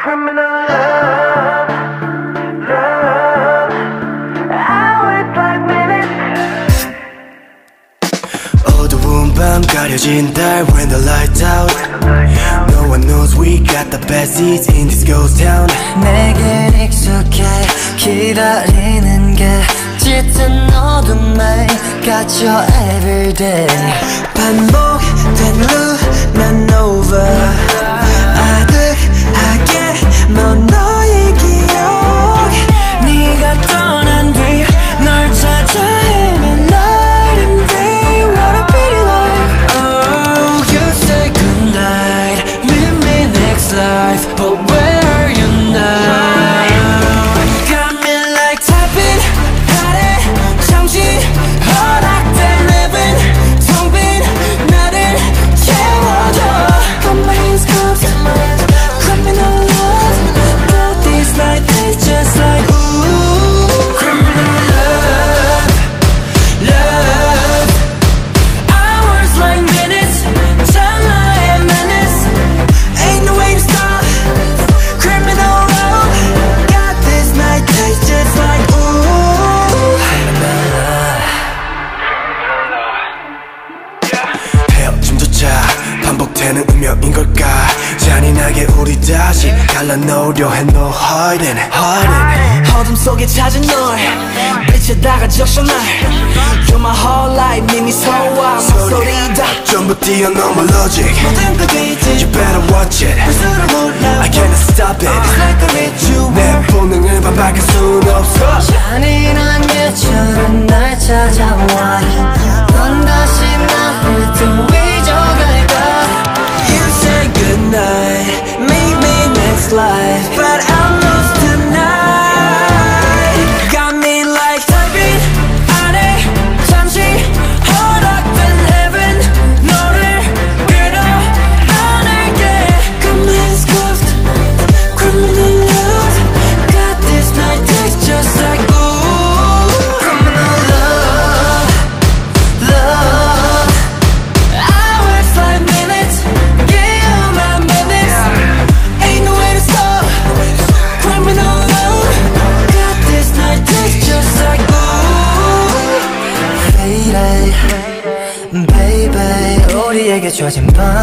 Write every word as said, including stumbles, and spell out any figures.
criminal love, love. Hours like minutes. 어두운 밤 가려진 달 when the lights out. No one knows we got the best seats in this ghost town. 내겐 익숙해 기다리는 게 짙은 어둠에 갇혀 everyday. 반복된 loop 난 over. 아득하게 넌 너의 기억. 네가 떠난 뒤 널 찾아 헤맨 night and day. What a pity life. Oh, you say goodnight, meet me next life, but where are you now? Got me like tapping 하래 잠시 허락된 heaven 텅 빈 나를 채워줘. Got my hands cuffed, criminal love. Got this night tastes just like ooh, criminal love, love. Hours like minutes, 찰나의 menace. Ain't no way to stop. Criminal love. Got this night taste just like ooh. 헤어짐조차 반복되는 운명인 걸까? 잔인하게 우리 다시 갈라놓으려 해. No hiding, hiding. 어둠 속에 찾은 널 빛에 다가졌어 날. You're my whole life 네 미소와 목소리 다 전부 뛰어넘어 logic. 모든 걸 뒤집 You better watch it. 불수를 몰라 I cannot stop it. It's like a ritual. 내 본능을 반박할 순 없어. 잔인한 예처럼 날 찾아와. 넌 다시 나를 또 잊어갈까. You say goodnight, meet me next life, but I'm lost tonight. Got me like 달빛 아래 잠시 허락된 heaven 너를 끌어안을게. Got my hands cuffed, criminal love. Got this night taste just like ooh, criminal love, love. Hours like minutes, yeah, my minutes. Ain't no way to stop, criminal love. Got this night taste just like ooh, baby, baby. 우리에게 주어진 밤